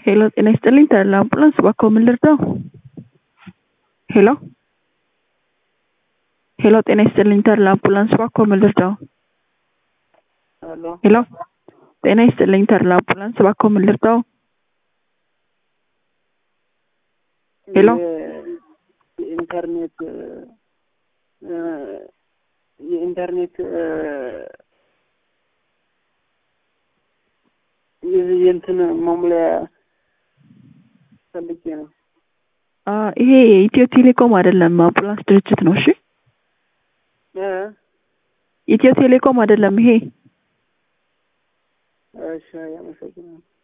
ሄሎ ጤና ይስጥልኝ ተድላ አምቡላንስ እባክዎ ምን ልርዳው? ሄሎ ሄሎ ጤና ይስጥልኝ ተድላ አምቡላንስ እባክዎ ምን ልርዳው? ሄሎ ጤና ይስጥልኝ ተድላ አምቡላንስ እባክዎ ምን ልርዳው? ሄሎ የኢንተርኔት የእንትን መሙሊያ ፈልጌ ነው። ይሄ ኢትዮ ቴሌኮም አይደለም፣ አምቡላንስ ድርጅት ነው። እሺ ኢትዮ ቴሌኮም አይደለም ይሄ። እሺ ያመሰግናለሁ።